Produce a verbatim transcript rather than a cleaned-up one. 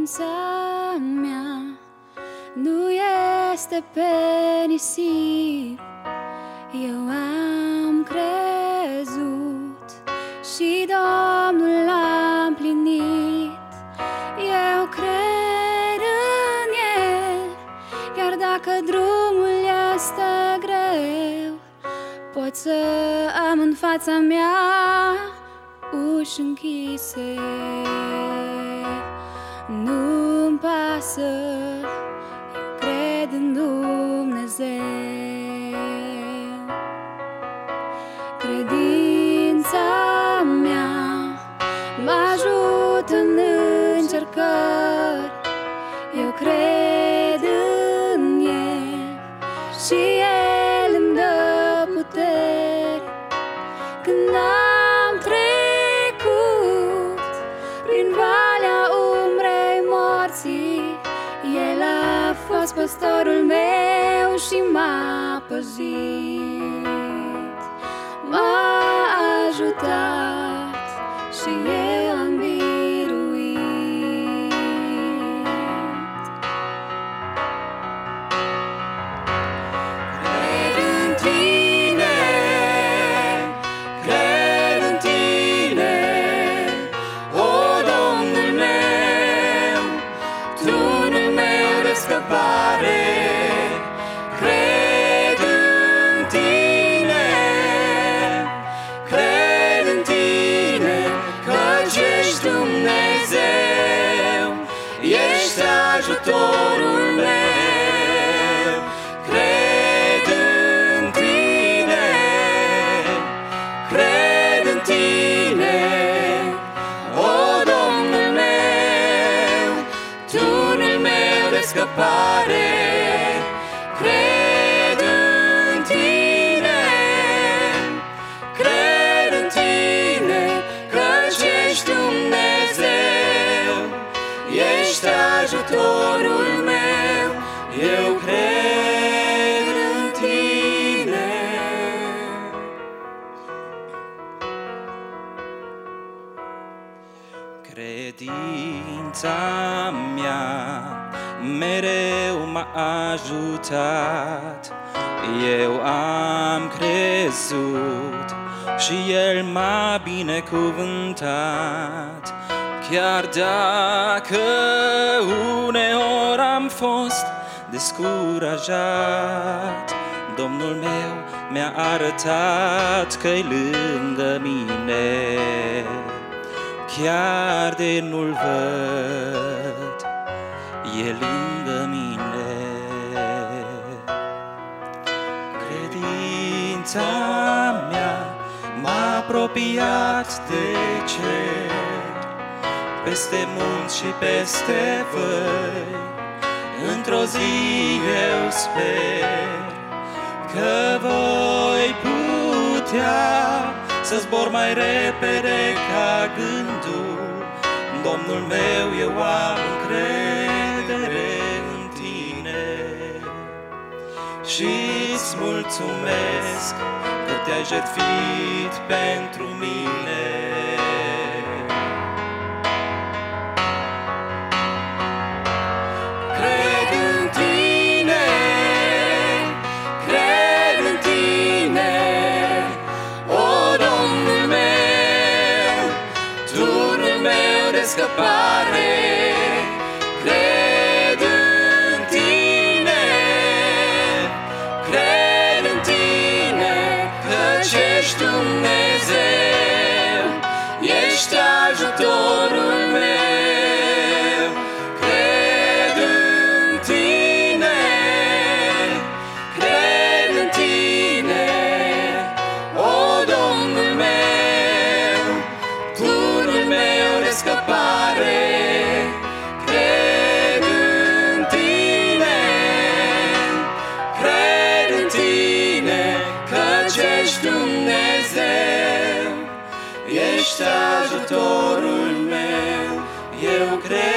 Credința mea nu este pe nisip. Eu am crezut și Domnul l-a împlinit. Eu cred în El, chiar dacă drumul este greu. Pot să am în fața mea uși închise. Nu-mi pasă, eu cred în Dumnezeu. Credința mea mă ajută în încercări. Eu cred în El și El îmi dă puteri. Când am trecut prin valea umbrei morții, El a fost păstorul meu și m-a păzit. M-a ajutat și eu am biruit. Cred în Tine, cred în Tine, o Domnul meu, tunul meu de scăpare. Ești ajutorul meu, cred în Tine, cred în Tine, o Domnul meu, tunul meu de scăpare. Cred în Tine, cred în Tine, căci ești Dumnezeu. Ești ajutorul meu, eu cred în Tine. Credința mea mereu m-a ajutat. Eu am crezut și El m-a binecuvântat. Chiar dacă uneori am fost descurajat, Domnul meu mi-a arătat că-i lângă mine. Chiar de nu-L văd, e lângă mine. Credința mea m-a apropiat de cer, peste munți și peste văi. Într-o zi eu sper că voi putea să zbor mai repede ca gândul. Domnul meu, eu am încredere în Tine și-ți mulțumesc că Te-ai jertfit pentru mine. Scăpare, cred în Tine, cred în Tine, căci ești Dumnezeu, ești ajutorul meu. Cred în Tine, cred în Tine, o Domnul meu, tunul meu de scăpare. Cred în Tine, cred în Tine, căci ești Dumnezeu, ești ajutorul meu, eu cred.